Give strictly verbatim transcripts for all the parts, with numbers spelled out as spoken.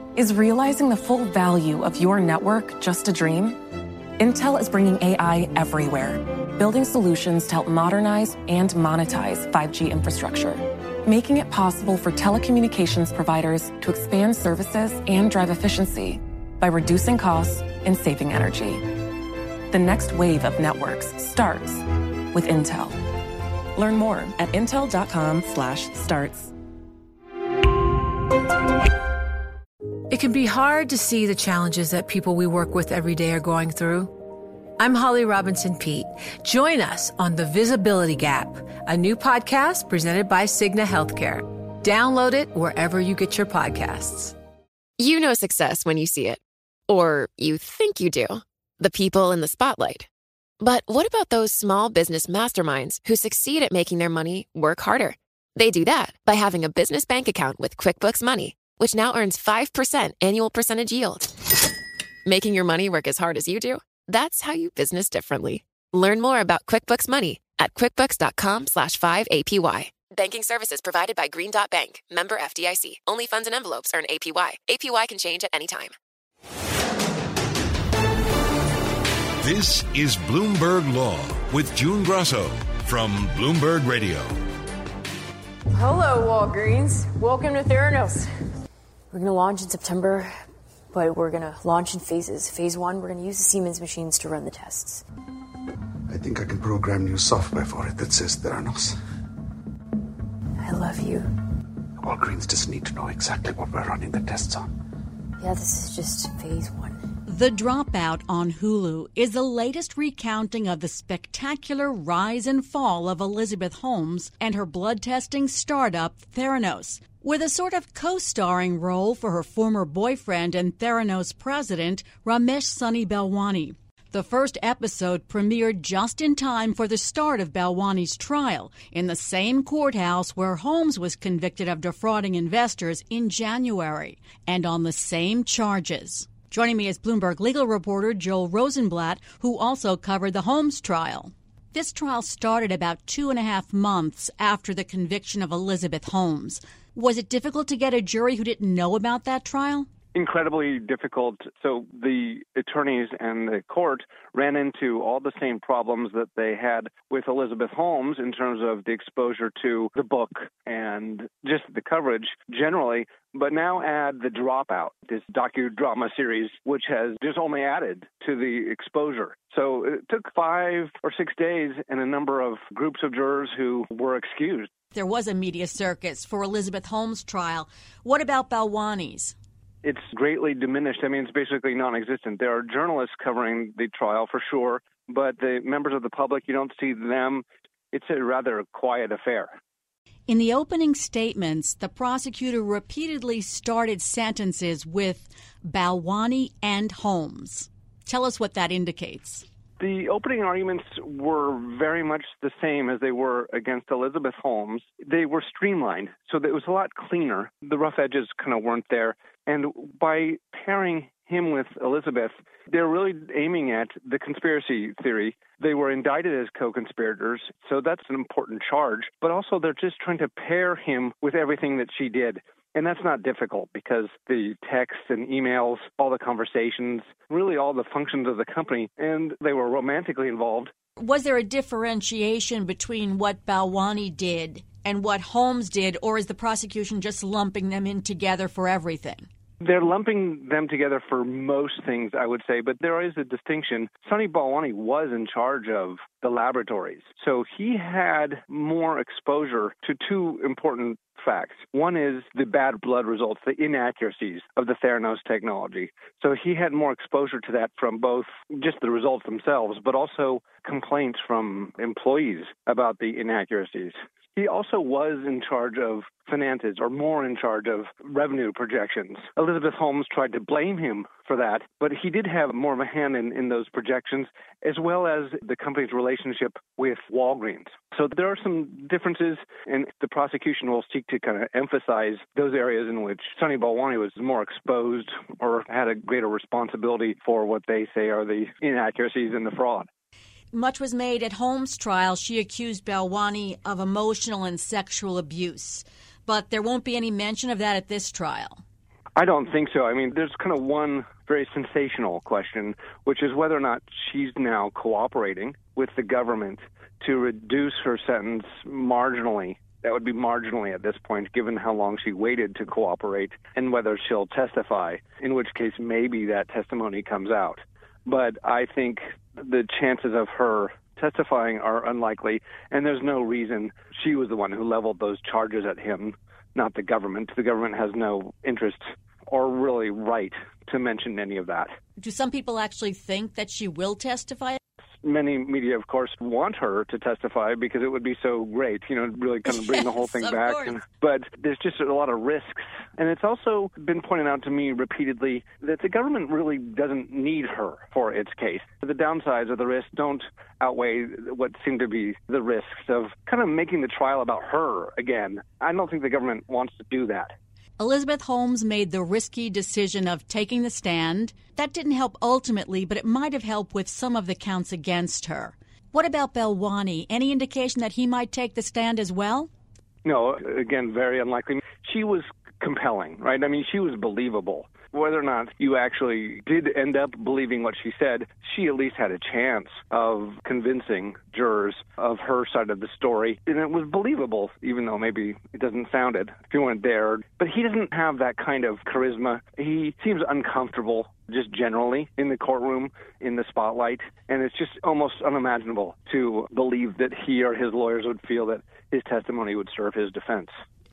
Is realizing the full value of your network just a dream? Intel is bringing A I everywhere, building solutions to help modernize and monetize five G infrastructure, making it possible for telecommunications providers to expand services and drive efficiency by reducing costs and saving energy. The next wave of networks starts with Intel. Learn more at intel.com slash starts. It can be hard to see the challenges that people we work with every day are going through. I'm Holly Robinson Peete. Join us on The Visibility Gap, a new podcast presented by Cigna Healthcare. Download it wherever you get your podcasts. You know success when you see it. Or you think you do. The people in the spotlight. But what about those small business masterminds who succeed at making their money work harder? They do that by having a business bank account with QuickBooks Money, which now earns five percent annual percentage yield. Making your money work as hard as you do? That's how you business differently. Learn more about QuickBooks Money at quickbooks.com slash 5APY. Banking services provided by Green Dot Bank. Member F D I C. Only funds and envelopes earn A P Y. A P Y can change at any time. This is Bloomberg Law with June Grosso from Bloomberg Radio. Hello, Walgreens. Welcome to Theranos. We're going to launch in September, but we're going to launch in phases. Phase one, we're going to use the Siemens machines to run the tests. I think I can program new software for it that says Theranos. I love you. Walgreens just need to know exactly what we're running the tests on. Yeah, this is just phase one. The Dropout on Hulu is the latest recounting of the spectacular rise and fall of Elizabeth Holmes and her blood testing startup, Theranos, with a sort of co-starring role for her former boyfriend and Theranos president, Ramesh Sunny Balwani. The first episode premiered just in time for the start of Balwani's trial in the same courthouse where Holmes was convicted of defrauding investors in January, and on the same charges. Joining me is Bloomberg legal reporter Joel Rosenblatt, who also covered the Holmes trial. This trial started about two and a half months after the conviction of Elizabeth Holmes. Was it difficult to get a jury who didn't know about that trial? Incredibly difficult. So the attorneys and the court ran into all the same problems that they had with Elizabeth Holmes in terms of the exposure to the book and just the coverage generally. But now add The Dropout, this docudrama series, which has just only added to the exposure. So it took five or six days and a number of groups of jurors who were excused. There was a media circus for Elizabeth Holmes' trial. What about Balwani's? It's greatly diminished. I mean, it's basically non-existent. There are journalists covering the trial for sure, but the members of the public, you don't see them. It's a rather quiet affair. In the opening statements, the prosecutor repeatedly started sentences with Balwani and Holmes. Tell us what that indicates. The opening arguments were very much the same as they were against Elizabeth Holmes. They were streamlined, so that it was a lot cleaner. The rough edges kind of weren't there. And by pairing him with Elizabeth, they're really aiming at the conspiracy theory. They were indicted as co-conspirators, so that's an important charge. But also they're just trying to pair him with everything that she did. And that's not difficult because the texts and emails, all the conversations, really all the functions of the company, and they were romantically involved. Was there a differentiation between what Balwani did and what Holmes did, or is the prosecution just lumping them in together for everything? They're lumping them together for most things, I would say, but there is a distinction. Sunny Balwani was in charge of the laboratories, so he had more exposure to two important facts. One is the bad blood results, the inaccuracies of the Theranos technology. So he had more exposure to that from both just the results themselves, but also complaints from employees about the inaccuracies. He also was in charge of finances, or more in charge of revenue projections. Elizabeth Holmes tried to blame him for that, but he did have more of a hand in, in those projections, as well as the company's relationship with Walgreens. So there are some differences, and the prosecution will seek to kind of emphasize those areas in which Sunny Balwani was more exposed or had a greater responsibility for what they say are the inaccuracies and the fraud. Much was made at Holmes' trial. She accused Balwani of emotional and sexual abuse. But there won't be any mention of that at this trial. I don't think so. I mean, there's kind of one very sensational question, which is whether or not she's now cooperating with the government to reduce her sentence marginally. That would be marginally at this point, given how long she waited to cooperate, and whether she'll testify, in which case maybe that testimony comes out. But I think the chances of her testifying are unlikely, and there's no reason. She was the one who leveled those charges at him, not the government. The government has no interest or really right to mention any of that. Do some people actually think that she will testify? Many media, of course, want her to testify because it would be so great, you know, really kind of bring yes, the whole thing of back. course. And, but there's just a lot of risks. And it's also been pointed out to me repeatedly that the government really doesn't need her for its case. The downsides of the risks don't outweigh what seem to be the risks of kind of making the trial about her again. I don't think the government wants to do that. Elizabeth Holmes made the risky decision of taking the stand. That didn't help ultimately, but it might have helped with some of the counts against her. What about Balwani? Any indication that he might take the stand as well? No, again, very unlikely. She was compelling, right? I mean, she was believable. Whether or not you actually did end up believing what she said, she at least had a chance of convincing jurors of her side of the story. And it was believable, even though maybe it doesn't sound it if you weren't there. But he doesn't have that kind of charisma. He seems uncomfortable just generally in the courtroom, in the spotlight. And it's just almost unimaginable to believe that he or his lawyers would feel that his testimony would serve his defense.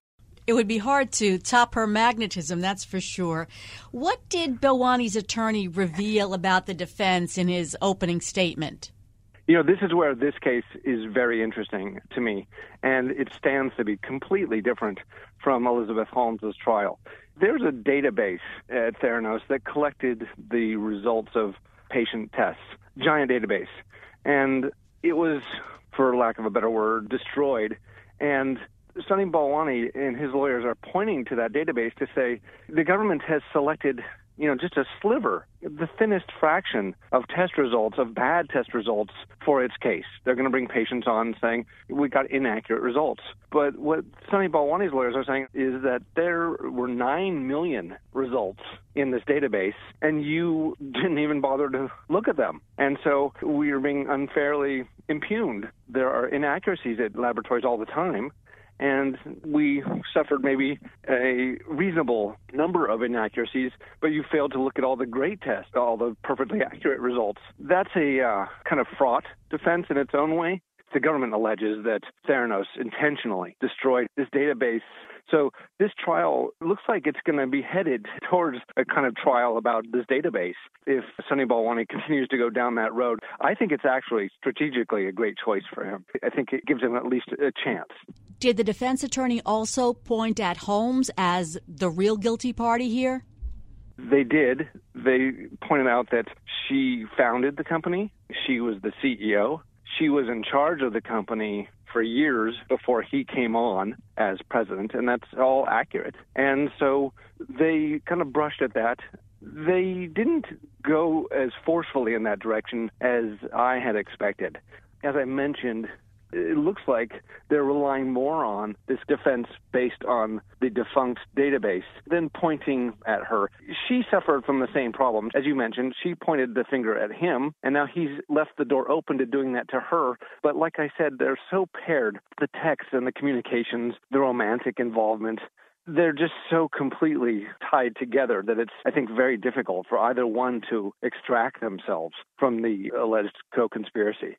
It would be hard to top her magnetism, that's for sure. What did Balwani's attorney reveal about the defense in his opening statement? You know, this is where this case is very interesting to me, and it stands to be completely different from Elizabeth Holmes' trial. There's a database at Theranos that collected the results of patient tests, giant database, and it was, for lack of a better word, destroyed. And Sunny Balwani and his lawyers are pointing to that database to say the government has selected, you know, just a sliver, the thinnest fraction of test results, of bad test results for its case. They're going to bring patients on saying we got inaccurate results. But what Sunny Balwani's lawyers are saying is that there were nine million results in this database, and you didn't even bother to look at them. And so we are being unfairly impugned. There are inaccuracies at laboratories all the time. And we suffered maybe a reasonable number of inaccuracies, but you failed to look at all the great tests, all the perfectly accurate results. That's a uh, kind of fraught defense in its own way. The government alleges that Theranos intentionally destroyed this database. So this trial looks like it's going to be headed towards a kind of trial about this database. If Sunny Balwani continues to go down that road, I think it's actually strategically a great choice for him. I think it gives him at least a chance. Did the defense attorney also point at Holmes as the real guilty party here? They did. They pointed out that she founded the company. She was the C E O. She was in charge of the company for years before he came on as president, and that's all accurate. And so they kind of brushed at that. They didn't go as forcefully in that direction as I had expected. As I mentioned, it looks like they're relying more on this defense based on the defunct database than pointing at her. She suffered from the same problem. As you mentioned, she pointed the finger at him, and now he's left the door open to doing that to her. But like I said, they're so paired, the text and the communications, the romantic involvement. They're just so completely tied together that it's, I think, very difficult for either one to extract themselves from the alleged co-conspiracy.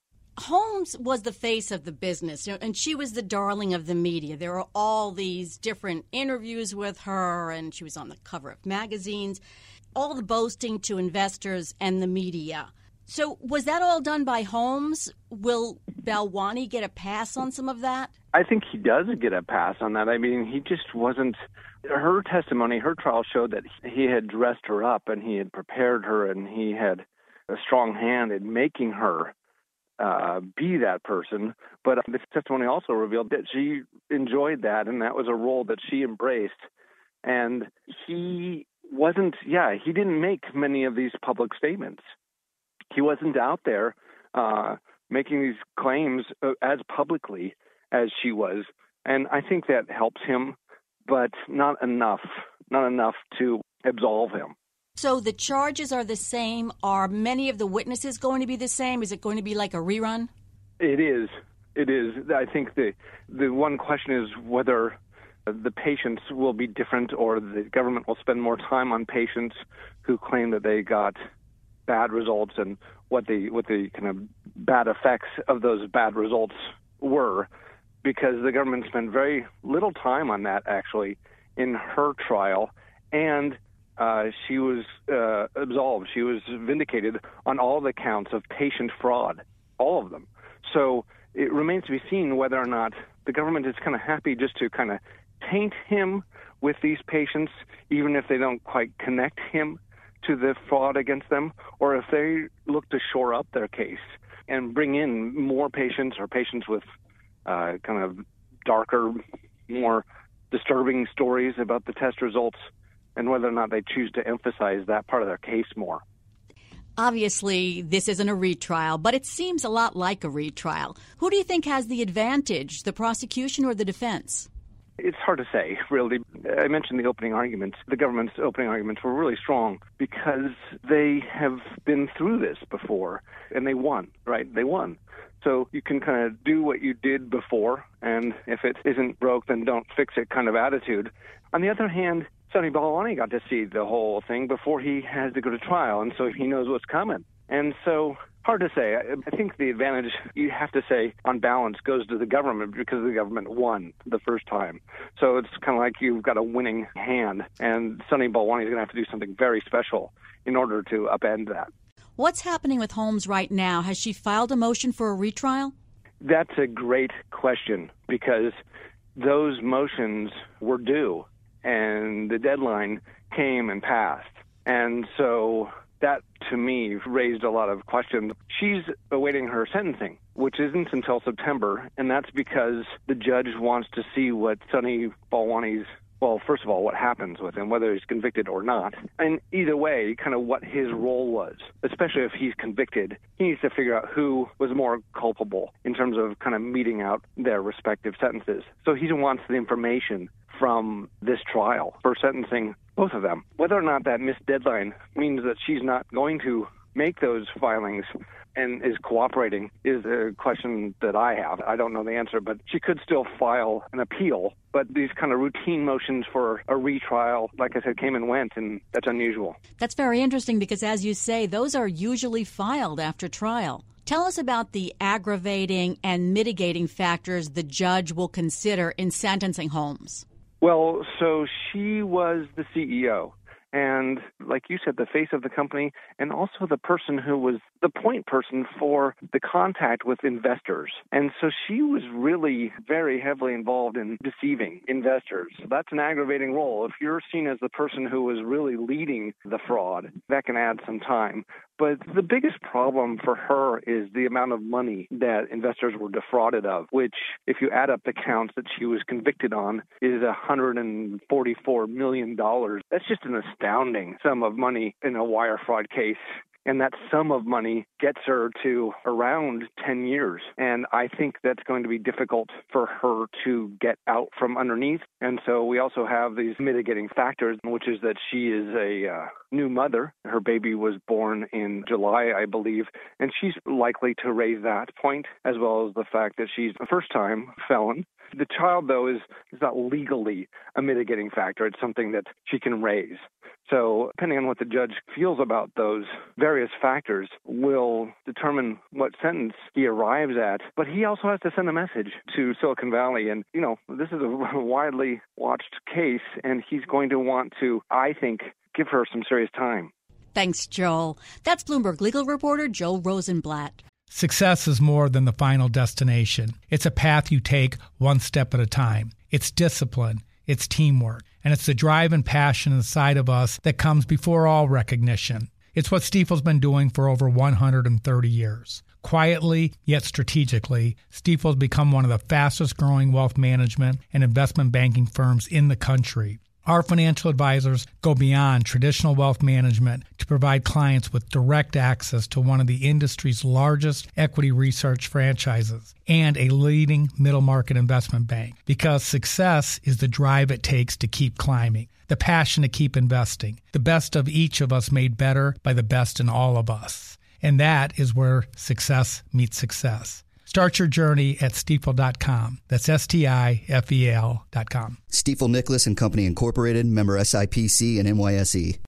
Holmes was the face of the business, you know, and she was the darling of the media. There were all these different interviews with her, and she was on the cover of magazines, all the boasting to investors and the media. So was that all done by Holmes? Will Balwani get a pass on some of that? I think he does get a pass on that. I mean, he just wasn't – her testimony, her trial showed that he had dressed her up and he had prepared her and he had a strong hand in making her Uh, be that person, but this testimony also revealed that she enjoyed that, and that was a role that she embraced. And he wasn't, yeah, he didn't make many of these public statements. He wasn't out there uh, making these claims uh, as publicly as she was, and I think that helps him, but not enough not enough to absolve him. So the charges are the same. Are many of the witnesses going to be the same? Is it going to be like a rerun? It is. It is. I think the the one question is whether the patients will be different, or the government will spend more time on patients who claim that they got bad results and what the what the kind of bad effects of those bad results were, because the government spent very little time on that actually in her trial, and uh, she was uh, absolved. She was vindicated on all the counts of patient fraud, all of them. So it remains to be seen whether or not the government is kind of happy just to kind of taint him with these patients, even if they don't quite connect him to the fraud against them, or if they look to shore up their case and bring in more patients or patients with uh, kind of darker, more disturbing stories about the test results, and whether or not they choose to emphasize that part of their case more. Obviously, this isn't a retrial, but it seems a lot like a retrial. Who do you think has the advantage, the prosecution or the defense? It's hard to say, really. I mentioned the opening arguments. The government's opening arguments were really strong because they have been through this before, and they won, right? They won. So you can kind of do what you did before, and if it isn't broke, then don't fix it kind of attitude. On the other hand, Sunny Balwani got to see the whole thing before he has to go to trial, and so he knows what's coming. And so, hard to say. I, I think the advantage, you have to say, on balance, goes to the government because the government won the first time. So it's kind of like you've got a winning hand, and Sunny Balwani is going to have to do something very special in order to upend that. What's happening with Holmes right now? Has she filed a motion for a retrial? That's a great question, because those motions were due, and the deadline came and passed. And so that, to me, raised a lot of questions. She's awaiting her sentencing, which isn't until September, and that's because the judge wants to see what Sunny Balwani's, well, first of all, what happens with him, whether he's convicted or not. And either way, kind of what his role was, especially if he's convicted. He needs to figure out who was more culpable in terms of kind of meting out their respective sentences. So he wants the information from this trial for sentencing both of them. Whether or not that missed deadline means that she's not going to make those filings and is cooperating is a question that I have. I don't know the answer, but she could still file an appeal. But these kind of routine motions for a retrial, like I said, came and went, and that's unusual. That's very interesting because, as you say, those are usually filed after trial. Tell us about the aggravating and mitigating factors the judge will consider in sentencing Holmes. Well, so she was the C E O. And like you said, the face of the company, and also the person who was the point person for the contact with investors. And so she was really very heavily involved in deceiving investors. So that's an aggravating role. If you're seen as the person who was really leading the fraud, that can add some time. But the biggest problem for her is the amount of money that investors were defrauded of, which, if you add up the counts that she was convicted on, is one hundred forty-four million dollars. That's just an astounding sum of money in a wire fraud case. And that sum of money gets her to around ten years. And I think that's going to be difficult for her to get out from underneath. And so we also have these mitigating factors, which is that she is a uh, new mother. Her baby was born in July, I believe, and she's likely to raise that point, as well as the fact that she's a first-time felon. The child, though, is, is not legally a mitigating factor. It's something that she can raise. So depending on what the judge feels about those various factors will determine what sentence he arrives at. But he also has to send a message to Silicon Valley. And, you know, this is a widely watched case, and he's going to want to, I think, give her some serious time. Thanks, Joel. That's Bloomberg legal reporter Joel Rosenblatt. Success is more than the final destination. It's a path you take one step at a time. It's discipline. It's teamwork. And it's the drive and passion inside of us that comes before all recognition. It's what Stifel's been doing for over one hundred thirty years. Quietly, yet strategically, Stifel's become one of the fastest growing wealth management and investment banking firms in the country. Our financial advisors go beyond traditional wealth management to provide clients with direct access to one of the industry's largest equity research franchises and a leading middle market investment bank, because success is the drive it takes to keep climbing. the passion to keep investing, the best of each of us made better by the best in all of us. And that is where success meets success. Start your journey at Stifel dot com. That's S T I F E L dot com. Stifel Nicholas and Company Incorporated, member S I P C and N Y S E.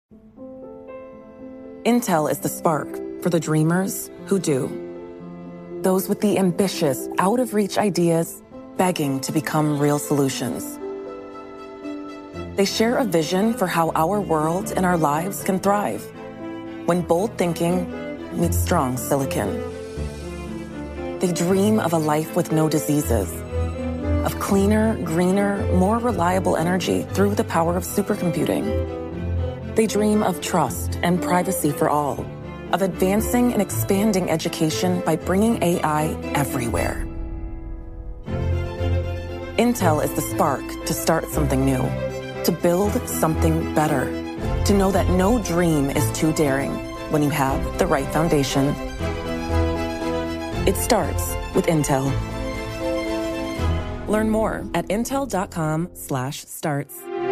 Intel is the spark for the dreamers who do. Those with the ambitious, out-of-reach ideas begging to become real solutions. They share a vision for how our world and our lives can thrive when bold thinking meets strong silicon. They dream of a life with no diseases, of cleaner, greener, more reliable energy through the power of supercomputing. They dream of trust and privacy for all, of advancing and expanding education by bringing A I everywhere. Intel is the spark to start something new, to build something better, to know that no dream is too daring when you have the right foundation. It starts with Intel. Learn more at intel dot com slash starts.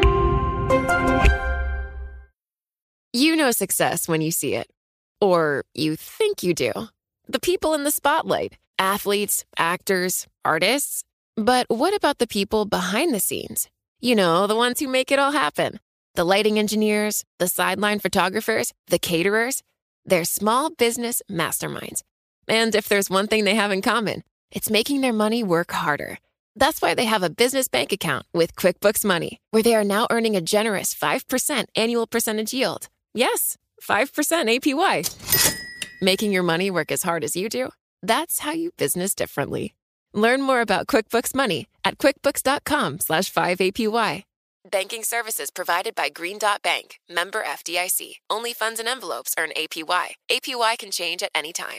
You know success when you see it. Or you think you do. The people in the spotlight, athletes, actors, artists. But what about the people behind the scenes? You know, the ones who make it all happen. The lighting engineers, the sideline photographers, the caterers. They're small business masterminds. And if there's one thing they have in common, it's making their money work harder. That's why they have a business bank account with QuickBooks Money, where they are now earning a generous five percent annual percentage yield. Yes, five percent A P Y. Making your money work as hard as you do? That's how you business differently. Learn more about QuickBooks Money at quickbooks.com slash 5APY. Banking services provided by Green Dot Bank, member F D I C. Only funds and envelopes earn A P Y. A P Y can change at any time.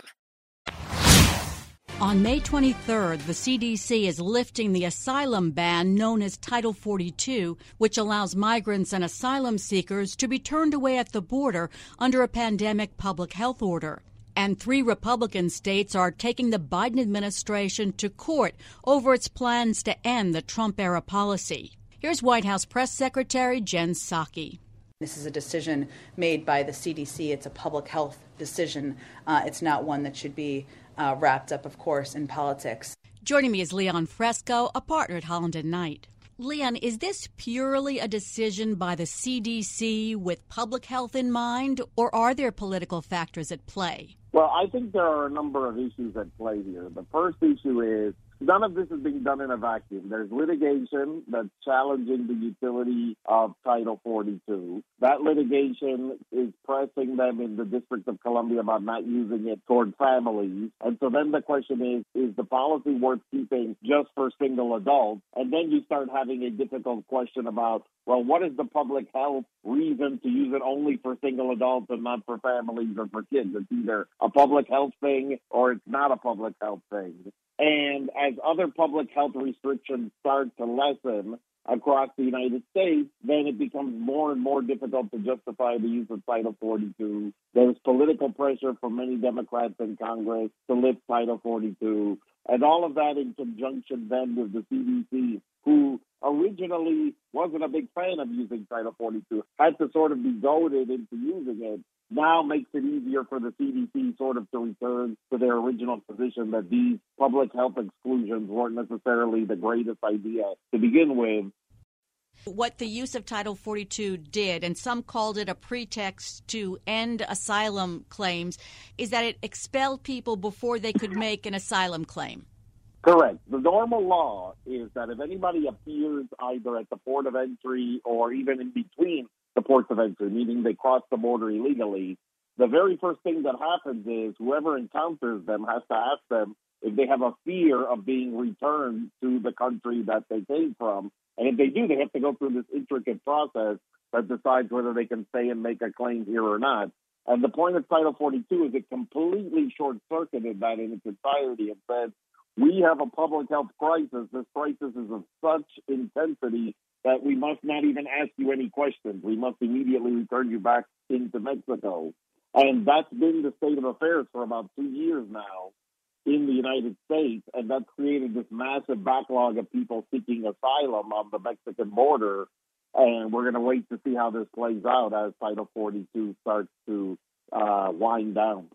On May twenty-third, the C D C is lifting the asylum ban known as Title forty-two, which allows migrants and asylum seekers to be turned away at the border under a pandemic public health order. And three Republican states are taking the Biden administration to court over its plans to end the Trump-era policy. Here's White House Press Secretary Jen Psaki. This is a decision made by the C D C. It's a public health decision. Uh, it's not one that should be uh, wrapped up, of course, in politics. Joining me is Leon Fresco, a partner at Holland and Knight. Leon, is this purely a decision by the C D C with public health in mind, or are there political factors at play? Well, I think there are a number of issues at play here. The first issue is none of this is being done in a vacuum. There's litigation that's challenging the utility of Title forty-two. That litigation is pressing them in the District of Columbia about not using it toward families. And so then the question is, is the policy worth keeping just for single adults? And then you start having a difficult question about, well, what is the public health reason to use it only for single adults and not for families or for kids? It's either a public health thing or it's not a public health thing. And as other public health restrictions start to lessen across the United States, then it becomes more and more difficult to justify the use of Title forty-two. There's political pressure from many Democrats in Congress to lift Title forty-two. And all of that in conjunction then with the C D C, who originally wasn't a big fan of using Title forty-two, had to sort of be goaded into using it, now makes it easier for the C D C sort of to return to their original position that these public health exclusions weren't necessarily the greatest idea to begin with. What the use of Title forty-two did, and some called it a pretext to end asylum claims, is that it expelled people before they could make an asylum claim. Correct. The normal law is that if anybody appears either at the port of entry or even in between the ports of entry, meaning they cross the border illegally, the very first thing that happens is whoever encounters them has to ask them if they have a fear of being returned to the country that they came from. And if they do, they have to go through this intricate process that decides whether they can stay and make a claim here or not. And the point of Title forty-two is it completely short-circuited that in its entirety and said, we have a public health crisis. This crisis is of such intensity that we must not even ask you any questions. We must immediately return you back into Mexico. And that's been the state of affairs for about two years now in the United States, and that's created this massive backlog of people seeking asylum on the Mexican border. And we're going to wait to see how this plays out as Title forty-two starts to uh, wind down.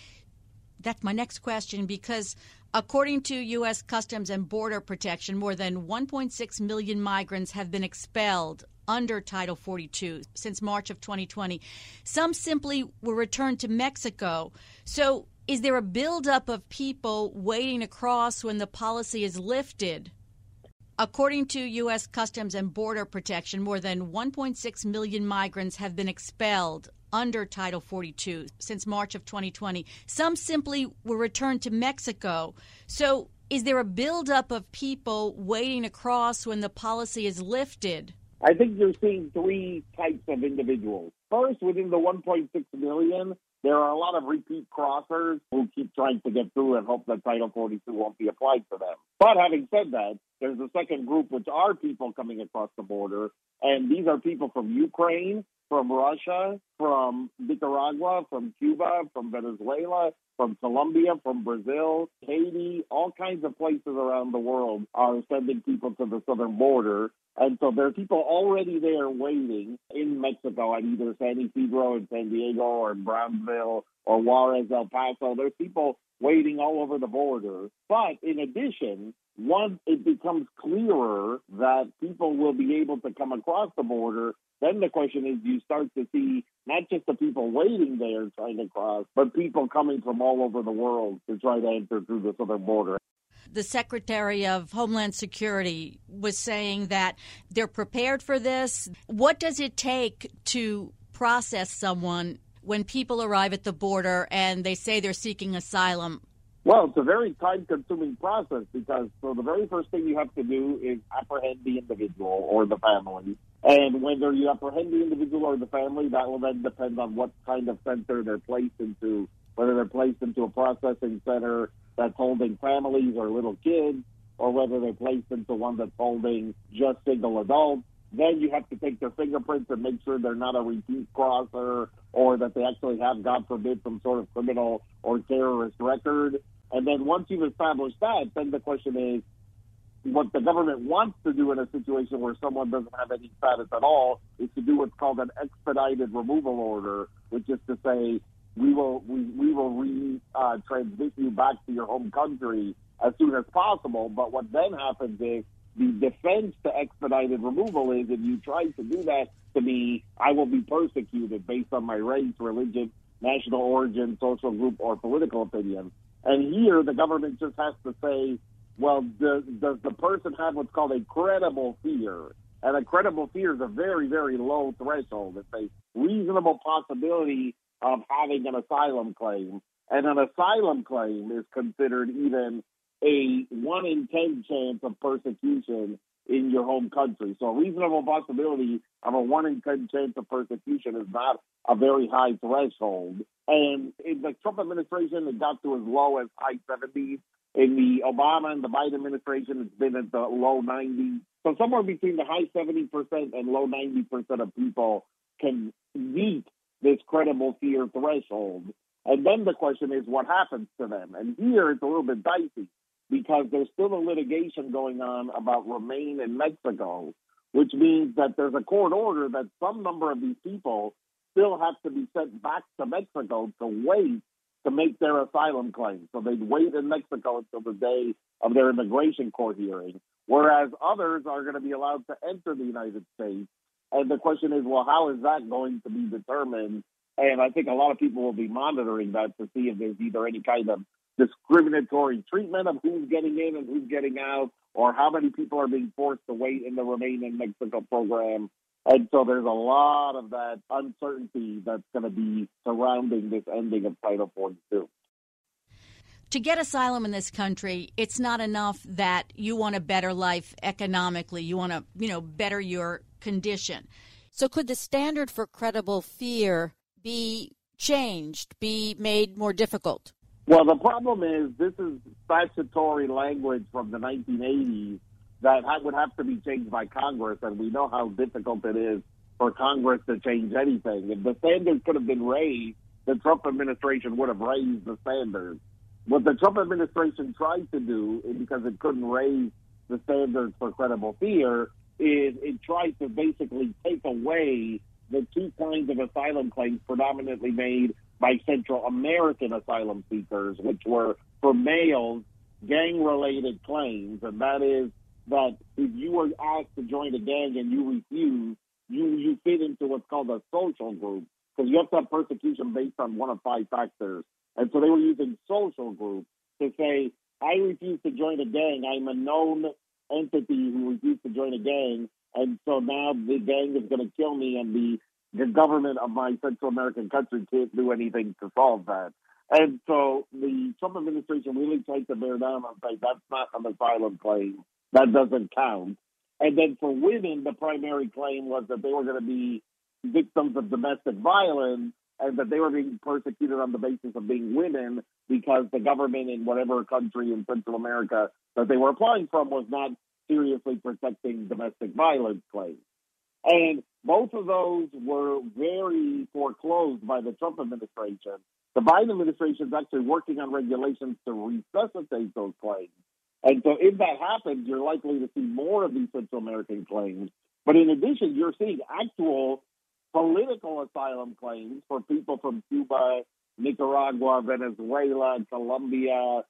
That's my next question, because according to U S Customs and Border Protection, more than one point six million migrants have been expelled under Title forty-two since March of twenty twenty. Some simply were returned to Mexico. So is there a buildup of people waiting to cross when the policy is lifted? According to U S Customs and Border Protection, more than one point six million migrants have been expelled under Title forty-two since March of twenty twenty. Some simply were returned to Mexico. So is there a buildup of people waiting to cross when the policy is lifted? I think you're seeing three types of individuals. First, within the one point six million, there are a lot of repeat crossers who keep trying to get through and hope that Title forty-two won't be applied to them. But having said that, there's a second group, which are people coming across the border, and these are people from Ukraine, from Russia, from Nicaragua, from Cuba, from Venezuela, from Colombia, from Brazil, Haiti, all kinds of places around the world are sending people to the southern border. And so there are people already there waiting in Mexico at either San Isidro in San Diego or in Brownsville or Juarez, El Paso. There's people waiting all over the border. But in addition, once it becomes clearer that people will be able to come across the border, then the question is, you start to see not just the people waiting there trying to cross, but people coming from all over the world to try to enter through the southern border. The Secretary of Homeland Security was saying that they're prepared for this. What does it take to process someone when people arrive at the border and they say they're seeking asylum? Well, it's a very time-consuming process because so the very first thing you have to do is apprehend the individual or the family. And whether you apprehend the individual or the family, that will then depend on what kind of center they're placed into, whether they're placed into a processing center that's holding families or little kids, or whether they're placed into one that's holding just single adults. Then you have to take their fingerprints and make sure they're not a repeat crosser or that they actually have, God forbid, some sort of criminal or terrorist record. And then once you've established that, then the question is, what the government wants to do in a situation where someone doesn't have any status at all is to do what's called an expedited removal order, which is to say we will we, we will re uh, transmit you back to your home country as soon as possible. But what then happens is the defense to expedited removal is if you try to do that to me, I will be persecuted based on my race, religion, national origin, social group, or political opinion. And here the government just has to say, well, does, does the person have what's called a credible fear? And a credible fear is a very, very low threshold. It's a reasonable possibility of having an asylum claim. And an asylum claim is considered even a one in ten chance of persecution in your home country. So a reasonable possibility of a one in ten chance of persecution is not a very high threshold. And in the Trump administration, it got to as low as high seventies. In the Obama and the Biden administration, it's been at the low nineties. So somewhere between the high seventy percent and low ninety percent of people can meet this credible fear threshold. And then the question is, what happens to them? And here it's a little bit dicey because there's still a litigation going on about Remain in Mexico, which means that there's a court order that some number of these people still have to be sent back to Mexico to wait to make their asylum claim. So they'd wait in Mexico until the day of their immigration court hearing, whereas others are going to be allowed to enter the United States. And the question is, well, how is that going to be determined? And I think a lot of people will be monitoring that to see if there's either any kind of discriminatory treatment of who's getting in and who's getting out, or how many people are being forced to wait in the Remain in Mexico program. And so there's a lot of that uncertainty that's going to be surrounding this ending of Title forty-two. To get asylum in this country, it's not enough that you want a better life economically. You want to, you know, better your condition. So could the standard for credible fear be changed, be made more difficult? Well, the problem is this is statutory language from the nineteen eighties that would have to be changed by Congress, and we know how difficult it is for Congress to change anything. If the standards could have been raised, the Trump administration would have raised the standards. What the Trump administration tried to do, because it couldn't raise the standards for credible fear, is it tried to basically take away the two kinds of asylum claims predominantly made by Central American asylum seekers, which were for males, gang-related claims, and that is that if you were asked to join a gang and you refuse, you, you fit into what's called a social group, because you have to have persecution based on one of five factors. And so they were using social group to say, I refuse to join a gang. I'm a known entity who refused to join a gang, and so now the gang is going to kill me, and the, the government of my Central American country can't do anything to solve that. And so the Trump administration really tried to bear down and say that's not an asylum claim. That doesn't count. And then for women, the primary claim was that they were going to be victims of domestic violence and that they were being persecuted on the basis of being women because the government in whatever country in Central America that they were applying from was not seriously protecting domestic violence claims. And both of those were very foreclosed by the Trump administration. The Biden administration is actually working on regulations to resuscitate those claims. And so if that happens, you're likely to see more of these Central American claims. But in addition, you're seeing actual political asylum claims for people from Cuba, Nicaragua, Venezuela, Colombia,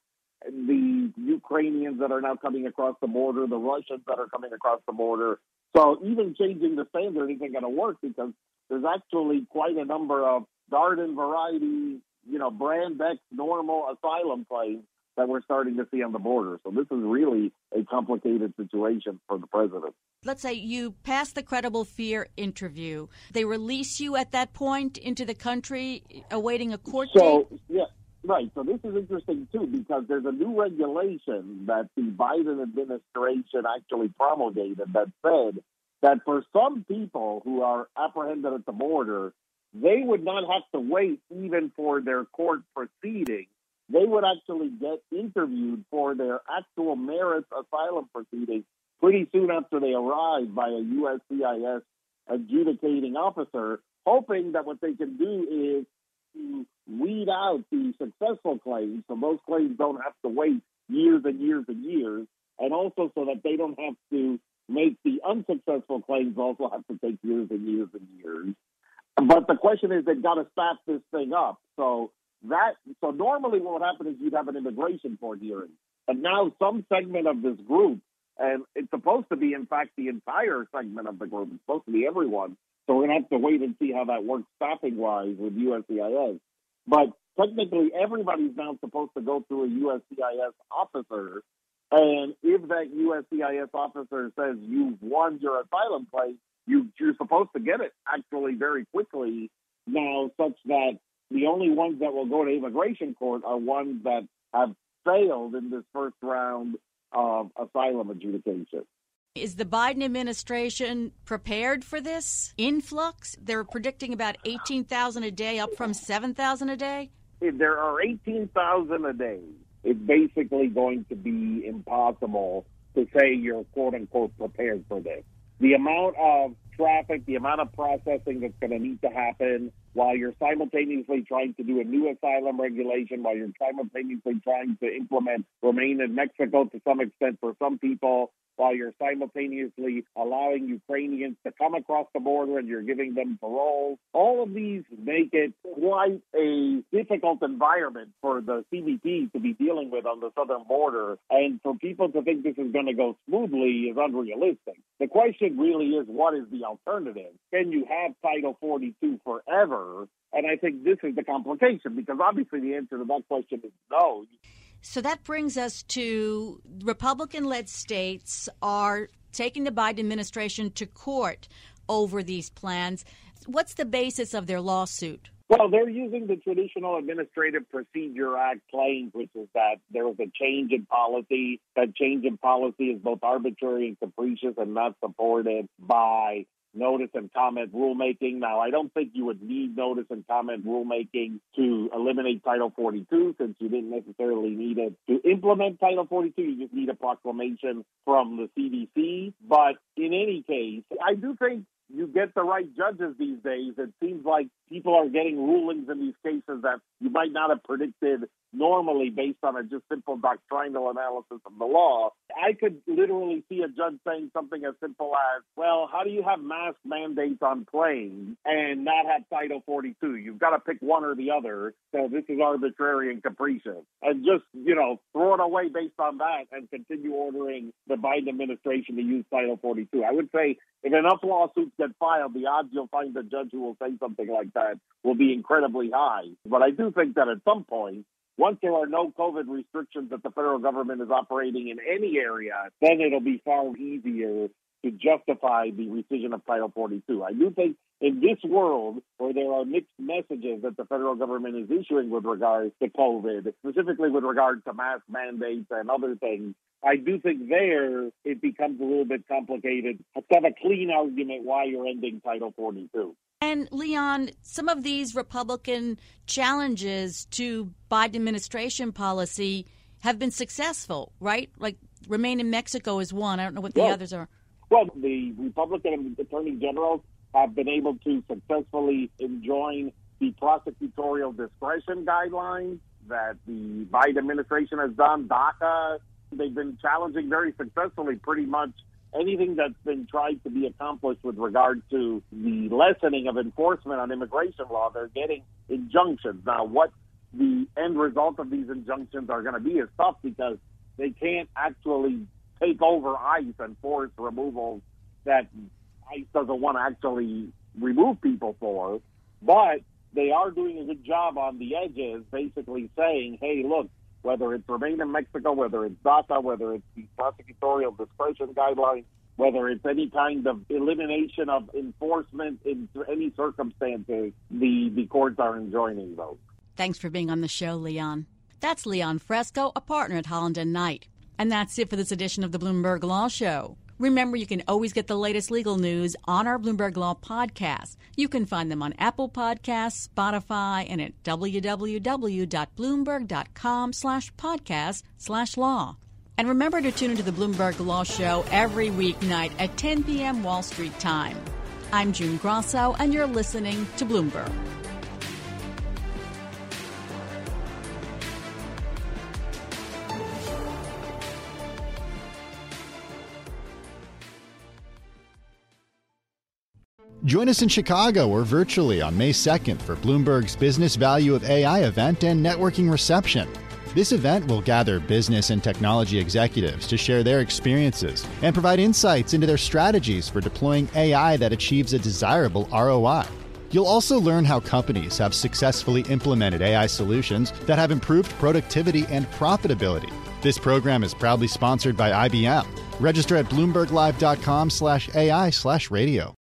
the Ukrainians that are now coming across the border, the Russians that are coming across the border. So even changing the standard isn't going to work because there's actually quite a number of garden variety, you know, brand X normal asylum claims that we're starting to see on the border. So this is really a complicated situation for the president. Let's say you pass the credible fear interview. They release you at that point into the country awaiting a court so, date? Yeah, right. So this is interesting, too, because there's a new regulation that the Biden administration actually promulgated that said that for some people who are apprehended at the border, they would not have to wait even for their court proceeding. They would actually get interviewed for their actual merits asylum proceedings pretty soon after they arrive by a U S C I S adjudicating officer, hoping that what they can do is to weed out the successful claims, so those claims don't have to wait years and years and years, and also so that they don't have to make the unsuccessful claims also have to take years and years and years. But the question is, they've got to staff this thing up. So that so normally what would happen is you'd have an immigration court hearing. But now some segment of this group, and it's supposed to be, in fact, the entire segment of the group. It's supposed to be everyone. So we're going to have to wait and see how that works staffing-wise with U S C I S. But technically, everybody's now supposed to go through a U S C I S officer. And if that U S C I S officer says you've won your asylum claim, you, you're supposed to get it actually very quickly now, such that the only ones that will go to immigration court are ones that have failed in this first round of asylum adjudication. Is the Biden administration prepared for this influx? They're predicting about eighteen thousand a day, up from seven thousand a day? If there are eighteen thousand a day, it's basically going to be impossible to say you're quote-unquote prepared for this. The amount of traffic, the amount of processing that's going to need to happen while you're simultaneously trying to do a new asylum regulation, while you're simultaneously trying to implement Remain in Mexico to some extent for some people, while you're simultaneously allowing Ukrainians to come across the border and you're giving them parole. All of these make it quite a difficult environment for the C B P to be dealing with on the southern border. And for people to think this is going to go smoothly is unrealistic. The question really is, what is the alternative? Can you have Title forty-two forever? And I think this is the complication, because obviously the answer to that question is no. So that brings us to Republican-led states are taking the Biden administration to court over these plans. What's the basis of their lawsuit? Well, they're using the traditional Administrative Procedure Act claims, which is that there was a change in policy. That change in policy is both arbitrary and capricious and not supported by notice and comment rulemaking. Now, I don't think you would need notice and comment rulemaking to eliminate Title forty-two, since you didn't necessarily need it to implement Title forty-two. You just need a proclamation from the C D C. But in any case, I do think you get the right judges these days, it seems like people are getting rulings in these cases that you might not have predicted normally based on a just simple doctrinal analysis of the law. I could literally see a judge saying something as simple as, well, how do you have mask mandates on planes and not have Title forty-two? You've got to pick one or the other, so this is arbitrary and capricious. And just, you know, throw it away based on that and continue ordering the Biden administration to use Title forty-two. I would say if enough lawsuits get filed, the odds you'll find a judge who will say something like that will be incredibly high. But I do think that at some point, once there are no COVID restrictions that the federal government is operating in any area, then it'll be far easier to justify the rescission of Title forty-two. I do think in this world where there are mixed messages that the federal government is issuing with regards to COVID, specifically with regard to mask mandates and other things, I do think there it becomes a little bit complicated to have a clean argument why you're ending Title forty-two. And, Leon, some of these Republican challenges to Biden administration policy have been successful, right? Like Remain in Mexico is one. I don't know what the well, others are. Well, the Republican attorney generals have been able to successfully enjoin the prosecutorial discretion guidelines that the Biden administration has done. DACA, they've been challenging very successfully pretty much anything that's been tried to be accomplished with regard to the lessening of enforcement on immigration law. They're getting injunctions. Now, what the end result of these injunctions are going to be is tough because they can't actually take over ICE and force removals that ICE doesn't want to actually remove people for. But they are doing a good job on the edges, basically saying, hey, look, whether it's Remain in Mexico, whether it's DACA, whether it's the prosecutorial discretion guidelines, whether it's any kind of elimination of enforcement in any circumstances, the, the courts are enjoining those. Thanks for being on the show, Leon. That's Leon Fresco, a partner at Holland and Knight. And that's it for this edition of the Bloomberg Law Show. Remember, you can always get the latest legal news on our Bloomberg Law podcasts. You can find them on Apple Podcasts, Spotify, and at www.bloomberg.com slash podcast slash law. And remember to tune into the Bloomberg Law Show every weeknight at ten p.m. Wall Street time. I'm June Grosso, and you're listening to Bloomberg. Join us in Chicago or virtually on May second for Bloomberg's Business Value of A I event and networking reception. This event will gather business and technology executives to share their experiences and provide insights into their strategies for deploying A I that achieves a desirable R O I. You'll also learn how companies have successfully implemented A I solutions that have improved productivity and profitability. This program is proudly sponsored by I B M. Register at bloomberglive.com slash AI slash radio.